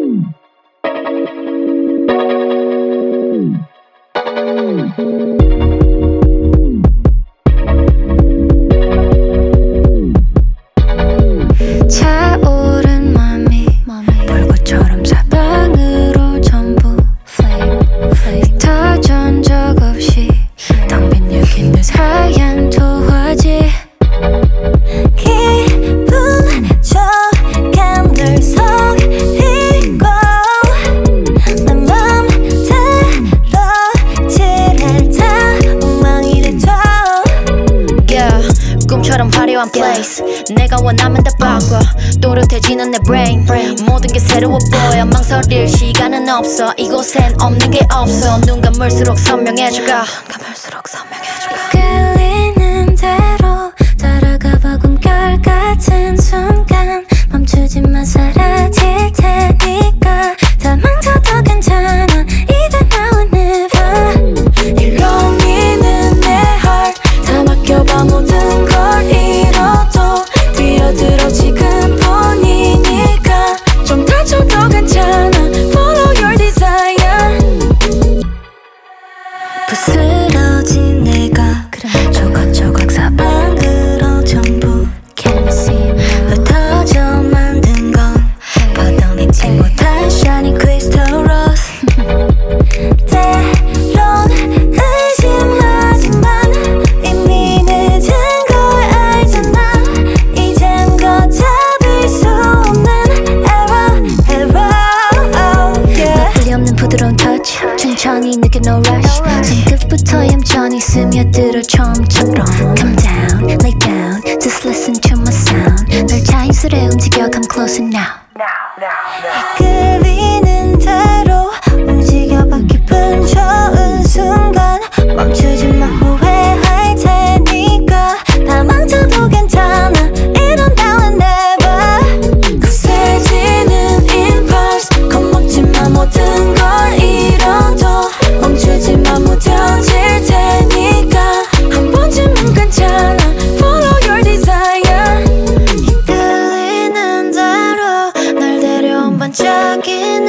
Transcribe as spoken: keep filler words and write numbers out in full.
차오른 맘이 불꽃처럼 사방으로 전부 flame, flame. 터전 적 없이 텅 빈 여긴 듯 하얀 도화지. 기분 좋게 널 속이고 내 맘대로 칠해다 엉망이 돼도 Yeah, 꿈처럼 화려한 place. 내가 원하면 다 바꿔. 또렷해지는 내 brain. 모든 게 새로워 보여. 망설일 시간은 없어. 이곳엔 없는 게 없어. 눈 감을수록 선명해져가. 감을수록 선명해져가. 끌리는 대로 따라가봐. 꿈결 같은 순간 멈추지만 사라질 테니까 다 망쳐도 괜찮아. 이제 나와 never 일렁이는 내 heart 다 맡겨봐. 모든 걸 잃어도 뛰어들어 지금뿐이니까 좀 다쳐도 괜찮아. Follow your desire. 부스러진 내가 조각조각 사방으로 전부 흩어져 만든 건 걷어내지 못한 shining crystal rose. 때론 의심하지만 이미 늦은 걸 알잖아. 이젠 걷잡을 수 없는 error, error, oh, yeah. 나쁘리 없는 부드러운 touch 천천히 느껴 no rush. 손끝부터 얌전히 스며들어 처음처럼 Come down, lay down, just listen to my sound. 널 자연스레 움직여 come closer now. 끌리는 대로 움직여봐. 기분 좋은 순간 멈추지 마. 후회할 테니까 다 망쳐도 괜찮아. 이런 나와 never 거세지는 impulse. 겁먹지 마. 모든 걸 잃어도 멈추지 마. 무뎌질 테니까 한 번쯤은 괜찮아. Follow your desire. 이끌리는 대로 날 데려온 반짝이는